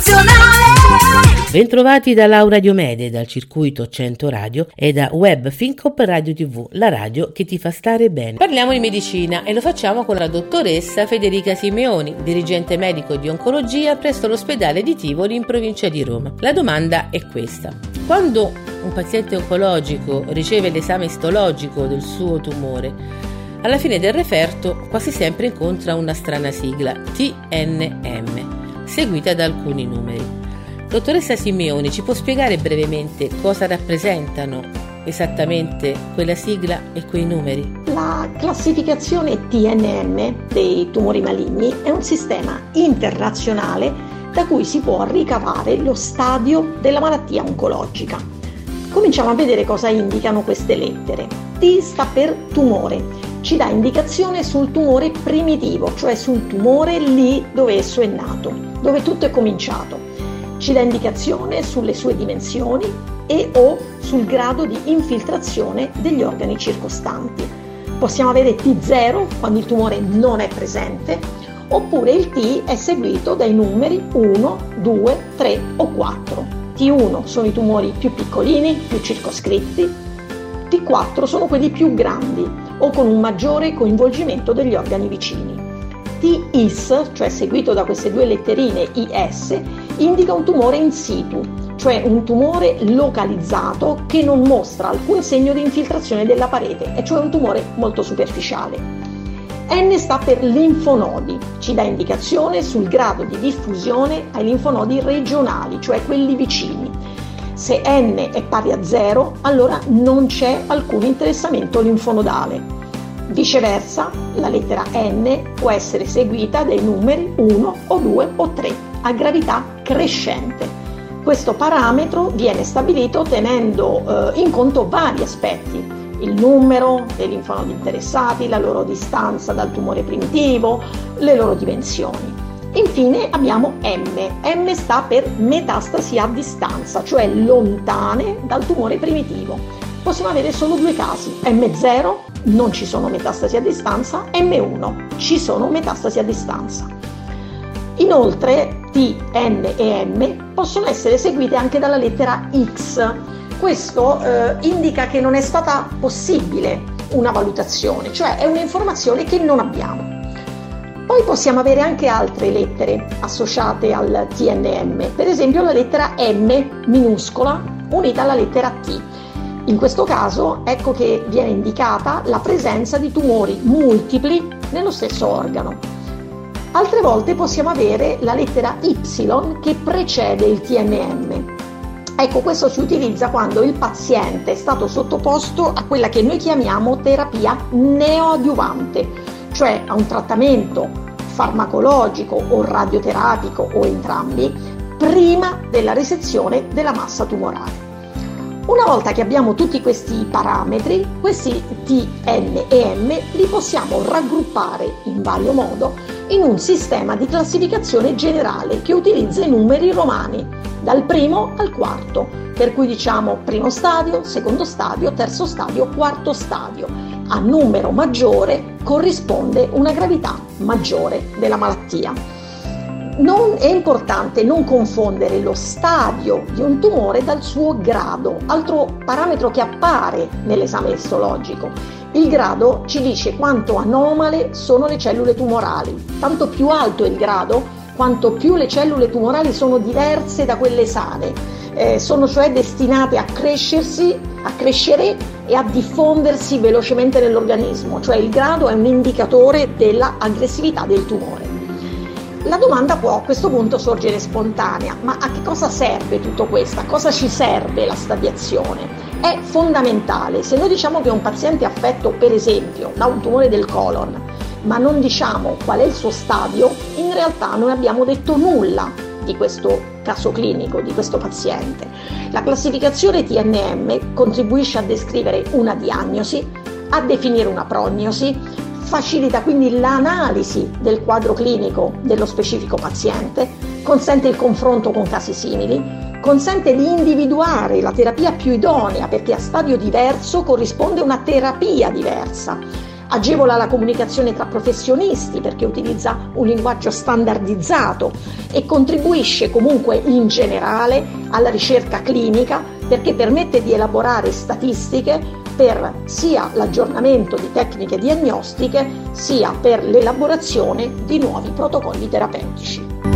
Bentrovati da Laura Diomede, dal circuito 100 Radio e da Web Fincop Radio TV, la radio che ti fa stare bene. Parliamo di medicina e lo facciamo con la dottoressa Federica Simeoni, dirigente medico di oncologia presso l'ospedale di Tivoli in provincia di Roma. La domanda è questa: quando un paziente oncologico riceve l'esame istologico del suo tumore, alla fine del referto quasi sempre incontra una strana sigla, TNM, seguita da alcuni numeri. Dottoressa Simeoni, ci può spiegare brevemente cosa rappresentano esattamente quella sigla e quei numeri? La classificazione TNM dei tumori maligni è un sistema internazionale da cui si può ricavare lo stadio della malattia oncologica. Cominciamo a vedere cosa indicano queste lettere. T sta per tumore, ci dà indicazione sul tumore primitivo, cioè sul tumore lì dove esso è nato, dove tutto è cominciato. Ci dà indicazione sulle sue dimensioni e o sul grado di infiltrazione degli organi circostanti. Possiamo avere T0 quando il tumore non è presente, oppure il T è seguito dai numeri 1, 2, 3 o 4. T1 sono i tumori più piccolini, più circoscritti, T4 sono quelli più grandi o con un maggiore coinvolgimento degli organi vicini. T-IS, cioè seguito da queste due letterine IS, indica un tumore in situ, cioè un tumore localizzato che non mostra alcun segno di infiltrazione della parete, e cioè un tumore molto superficiale. N sta per linfonodi, ci dà indicazione sul grado di diffusione ai linfonodi regionali, cioè quelli vicini. Se N è pari a 0, allora non c'è alcun interessamento linfonodale. Viceversa, la lettera N può essere seguita dai numeri 1 o 2 o 3 a gravità crescente. Questo parametro viene stabilito tenendo in conto vari aspetti: il numero dei linfonodi interessati, la loro distanza dal tumore primitivo, le loro dimensioni. Infine abbiamo M. M sta per metastasi a distanza, cioè lontane dal tumore primitivo. Possiamo avere solo due casi: M0, non ci sono metastasi a distanza, M1, ci sono metastasi a distanza. Inoltre T, N e M possono essere seguite anche dalla lettera X. Questo indica che non è stata possibile una valutazione, cioè è un'informazione che non abbiamo. Poi possiamo avere anche altre lettere associate al TNM, per esempio la lettera M minuscola unita alla lettera T. In questo caso ecco che viene indicata la presenza di tumori multipli nello stesso organo. Altre volte possiamo avere la lettera Y che precede il TNM. Ecco, questo si utilizza quando il paziente è stato sottoposto a quella che noi chiamiamo terapia neoadiuvante, cioè a un trattamento farmacologico o radioterapico o entrambi, prima della resezione della massa tumorale. Una volta che abbiamo tutti questi parametri, questi T, N e M li possiamo raggruppare in vario modo in un sistema di classificazione generale che utilizza i numeri romani, dal primo al quarto, per cui diciamo primo stadio, secondo stadio, terzo stadio, quarto stadio. A numero maggiore corrisponde una gravità maggiore della malattia. È importante non confondere lo stadio di un tumore dal suo grado, altro parametro che appare nell'esame istologico. Il grado ci dice quanto anomale sono le cellule tumorali. Tanto più alto è il grado, quanto più le cellule tumorali sono diverse da quelle sane. Sono cioè destinate a crescere e a diffondersi velocemente nell'organismo, cioè il grado è un indicatore della aggressività del tumore. La domanda può a questo punto sorgere spontanea: ma a che cosa serve tutto questo? A cosa ci serve la stadiazione? È fondamentale. Se noi diciamo che un paziente è affetto per esempio da un tumore del colon, ma non diciamo qual è il suo stadio, in realtà non abbiamo detto nulla di questo caso clinico, di questo paziente. La classificazione TNM contribuisce a descrivere una diagnosi, a definire una prognosi, facilita quindi l'analisi del quadro clinico dello specifico paziente, consente il confronto con casi simili, consente di individuare la terapia più idonea perché a stadio diverso corrisponde una terapia diversa agevola la comunicazione tra professionisti perché utilizza un linguaggio standardizzato e contribuisce comunque in generale alla ricerca clinica perché permette di elaborare statistiche per sia l'aggiornamento di tecniche diagnostiche sia per l'elaborazione di nuovi protocolli terapeutici.